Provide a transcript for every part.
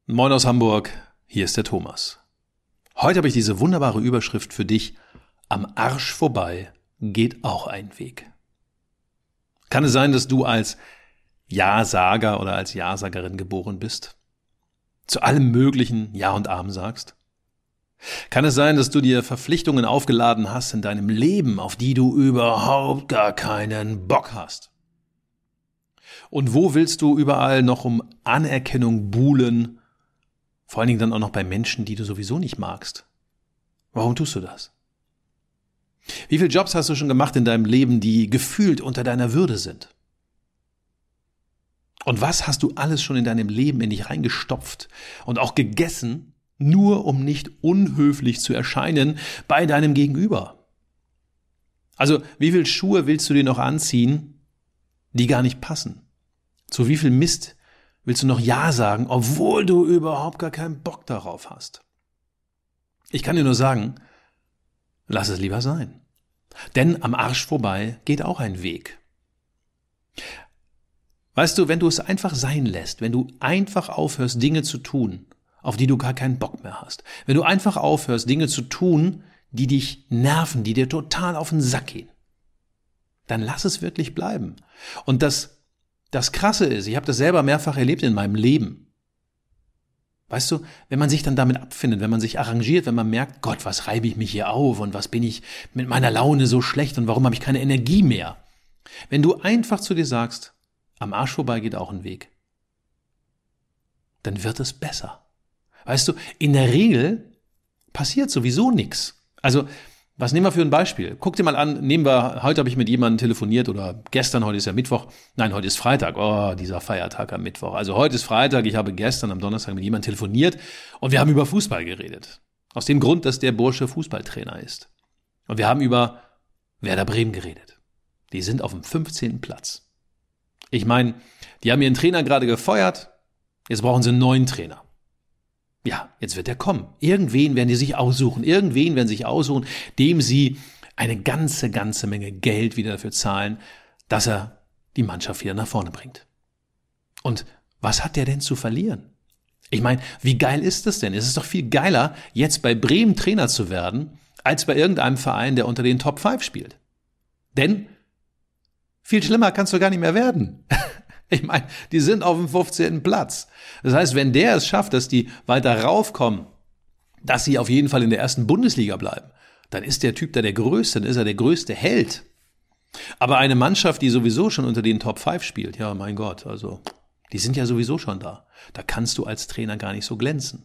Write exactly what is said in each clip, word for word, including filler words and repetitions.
Moin aus Hamburg, hier ist der Thomas. Heute habe ich diese wunderbare Überschrift für dich: Am Arsch vorbei geht auch ein Weg. Kann es sein, dass du als Ja-Sager oder als Ja-Sagerin geboren bist? Zu allem Möglichen Ja und Amen sagst? Kann es sein, dass du dir Verpflichtungen aufgeladen hast in deinem Leben, auf die du überhaupt gar keinen Bock hast? Und wo willst du überall noch um Anerkennung buhlen? Vor allen Dingen dann auch noch bei Menschen, die du sowieso nicht magst. Warum tust du das? Wie viele Jobs hast du schon gemacht in deinem Leben, die gefühlt unter deiner Würde sind? Und was hast du alles schon in deinem Leben in dich reingestopft und auch gegessen, nur um nicht unhöflich zu erscheinen bei deinem Gegenüber? Also, wie viele Schuhe willst du dir noch anziehen, die gar nicht passen? Zu wie viel Mist willst du noch Ja sagen, obwohl du überhaupt gar keinen Bock darauf hast? Ich kann dir nur sagen, lass es lieber sein. Denn am Arsch vorbei geht auch ein Weg. Weißt du, wenn du es einfach sein lässt, wenn du einfach aufhörst, Dinge zu tun, auf die du gar keinen Bock mehr hast, wenn du einfach aufhörst, Dinge zu tun, die dich nerven, die dir total auf den Sack gehen, dann lass es wirklich bleiben. Und das Das Krasse ist, ich habe das selber mehrfach erlebt in meinem Leben. Weißt du, wenn man sich dann damit abfindet, wenn man sich arrangiert, wenn man merkt, Gott, was reibe ich mich hier auf und was bin ich mit meiner Laune so schlecht und warum habe ich keine Energie mehr? Wenn du einfach zu dir sagst, am Arsch vorbei geht auch ein Weg, dann wird es besser. Weißt du, in der Regel passiert sowieso nichts. Also, was nehmen wir für ein Beispiel? Guck dir mal an, nehmen wir, heute habe ich mit jemandem telefoniert oder gestern, heute ist ja Mittwoch, nein, heute ist Freitag, oh, dieser Feiertag am Mittwoch. Also heute ist Freitag, ich habe gestern am Donnerstag mit jemandem telefoniert und wir haben über Fußball geredet. Aus dem Grund, dass der Bursche Fußballtrainer ist. Und wir haben über Werder Bremen geredet. Die sind auf dem fünfzehnten Platz. Ich meine, die haben ihren Trainer gerade gefeuert, jetzt brauchen sie einen neuen Trainer. Ja, jetzt wird er kommen. Irgendwen werden die sich aussuchen. Irgendwen werden sie sich aussuchen, dem sie eine ganze, ganze Menge Geld wieder dafür zahlen, dass er die Mannschaft wieder nach vorne bringt. Und was hat der denn zu verlieren? Ich meine, wie geil ist das denn? Es ist doch viel geiler, jetzt bei Bremen Trainer zu werden, als bei irgendeinem Verein, der unter den Top fünf spielt. Denn viel schlimmer kannst du gar nicht mehr werden. Ich meine, die sind auf dem fünfzehnten Platz. Das heißt, wenn der es schafft, dass die weiter raufkommen, dass sie auf jeden Fall in der ersten Bundesliga bleiben, dann ist der Typ da der Größte, dann ist er der größte Held. Aber eine Mannschaft, die sowieso schon unter den Top fünf spielt, ja, mein Gott, also, die sind ja sowieso schon da. Da kannst du als Trainer gar nicht so glänzen.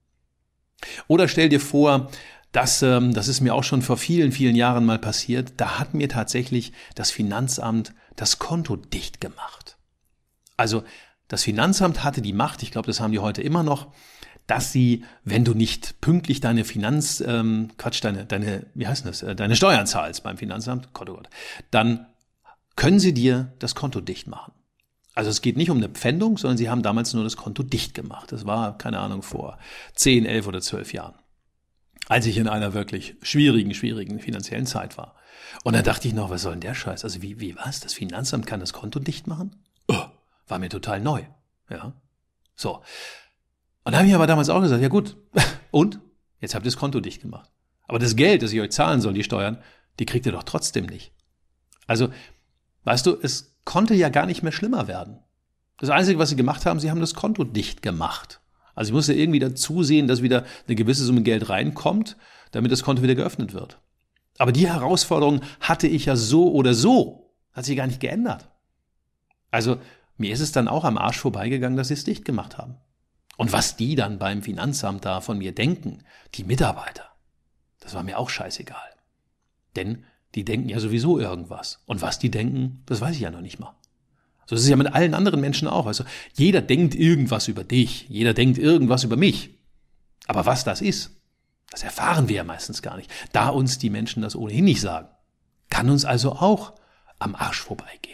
Oder stell dir vor, dass, ähm, das ist mir auch schon vor vielen, vielen Jahren mal passiert, da hat mir tatsächlich das Finanzamt das Konto dicht gemacht. Also das Finanzamt hatte die Macht, ich glaube, das haben die heute immer noch, dass sie, wenn du nicht pünktlich deine Finanz, ähm, Quatsch, deine, deine, wie heißt das, äh, deine Steuern zahlst beim Finanzamt, Gott, oh Gott, dann können sie dir das Konto dicht machen. Also es geht nicht um eine Pfändung, sondern sie haben damals nur das Konto dicht gemacht. Das war, keine Ahnung, vor zehn, elf oder zwölf Jahren, als ich in einer wirklich schwierigen, schwierigen finanziellen Zeit war. Und da dachte ich noch, was soll denn der Scheiß? Also wie, wie was? Das Finanzamt kann das Konto dicht machen? Oh. War mir total neu, ja. So. Und da habe ich aber damals auch gesagt, ja gut, und? Jetzt habt ihr das Konto dicht gemacht. Aber das Geld, das ich euch zahlen soll, die Steuern, die kriegt ihr doch trotzdem nicht. Also, weißt du, es konnte ja gar nicht mehr schlimmer werden. Das Einzige, was sie gemacht haben, sie haben das Konto dicht gemacht. Also ich musste irgendwie dazu sehen, dass wieder eine gewisse Summe Geld reinkommt, damit das Konto wieder geöffnet wird. Aber die Herausforderung hatte ich ja so oder so. Hat sich gar nicht geändert. Also, mir ist es dann auch am Arsch vorbeigegangen, dass sie es dicht gemacht haben. Und was die dann beim Finanzamt da von mir denken, die Mitarbeiter, das war mir auch scheißegal. Denn die denken ja sowieso irgendwas. Und was die denken, das weiß ich ja noch nicht mal. So ist es ja mit allen anderen Menschen auch. Also jeder denkt irgendwas über dich, jeder denkt irgendwas über mich. Aber was das ist, das erfahren wir ja meistens gar nicht, da uns die Menschen das ohnehin nicht sagen. Kann uns also auch am Arsch vorbeigehen.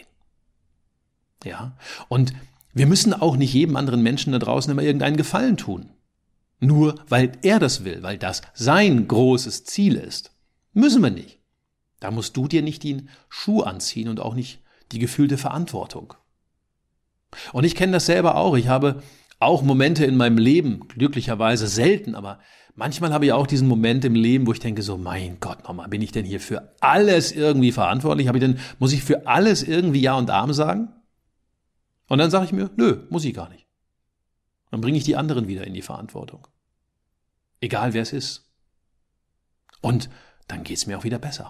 Ja, und wir müssen auch nicht jedem anderen Menschen da draußen immer irgendeinen Gefallen tun. Nur weil er das will, weil das sein großes Ziel ist. Müssen wir nicht. Da musst du dir nicht den Schuh anziehen und auch nicht die gefühlte Verantwortung. Und ich kenne das selber auch. Ich habe auch Momente in meinem Leben, glücklicherweise selten, aber manchmal habe ich auch diesen Moment im Leben, wo ich denke so, mein Gott, nochmal, bin ich denn hier für alles irgendwie verantwortlich? Habe ich denn, muss ich für alles irgendwie Ja und Amen sagen? Und dann sage ich mir, nö, muss ich gar nicht. Dann bringe ich die anderen wieder in die Verantwortung. Egal wer es ist. Und dann geht's mir auch wieder besser.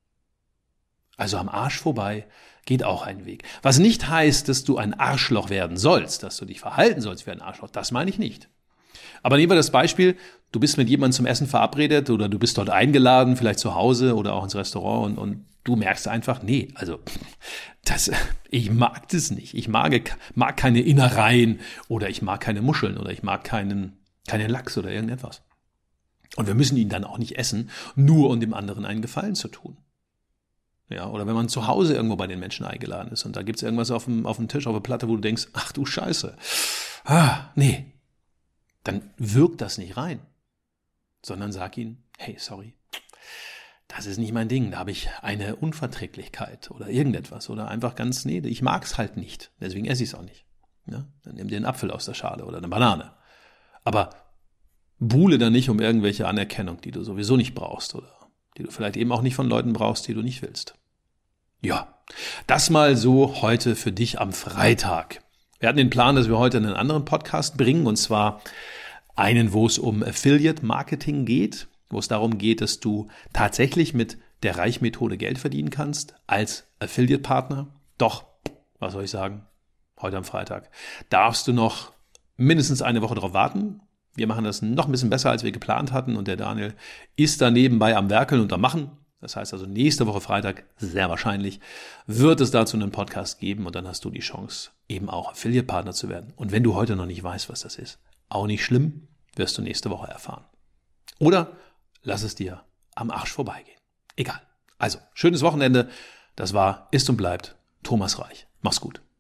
Also am Arsch vorbei geht auch ein Weg. Was nicht heißt, dass du ein Arschloch werden sollst, dass du dich verhalten sollst wie ein Arschloch. Das meine ich nicht. Aber nehmen wir das Beispiel, du bist mit jemandem zum Essen verabredet oder du bist dort eingeladen, vielleicht zu Hause oder auch ins Restaurant und, und du merkst einfach, nee, also das, ich mag das nicht. Ich mag, mag keine Innereien oder ich mag keine Muscheln oder ich mag keinen, keinen Lachs oder irgendetwas. Und wir müssen ihn dann auch nicht essen, nur um dem anderen einen Gefallen zu tun. Ja, oder wenn man zu Hause irgendwo bei den Menschen eingeladen ist und da gibt's irgendwas auf dem, auf dem Tisch, auf der Platte, wo du denkst, ach du Scheiße, ah, nee, dann wirkt das nicht rein, sondern sag ihnen, hey, sorry, das ist nicht mein Ding, da habe ich eine Unverträglichkeit oder irgendetwas oder einfach ganz, nee, ich mag's halt nicht, deswegen esse ich's auch nicht. Ja, dann nimm dir einen Apfel aus der Schale oder eine Banane. Aber buhle da nicht um irgendwelche Anerkennung, die du sowieso nicht brauchst oder die du vielleicht eben auch nicht von Leuten brauchst, die du nicht willst. Ja, das mal so heute für dich am Freitag. Wir hatten den Plan, dass wir heute einen anderen Podcast bringen, und zwar einen, wo es um Affiliate-Marketing geht, wo es darum geht, dass du tatsächlich mit der Reich-Methode Geld verdienen kannst als Affiliate-Partner. Doch, was soll ich sagen, heute am Freitag darfst du noch mindestens eine Woche darauf warten. Wir machen das noch ein bisschen besser, als wir geplant hatten, und der Daniel ist da nebenbei am Werkeln und am Machen. Das heißt also, nächste Woche Freitag, sehr wahrscheinlich, wird es dazu einen Podcast geben und dann hast du die Chance, eben auch Affiliate-Partner zu werden. Und wenn du heute noch nicht weißt, was das ist, auch nicht schlimm, wirst du nächste Woche erfahren. Oder lass es dir am Arsch vorbeigehen. Egal. Also, schönes Wochenende. Das war, ist und bleibt Thomas Reich. Mach's gut.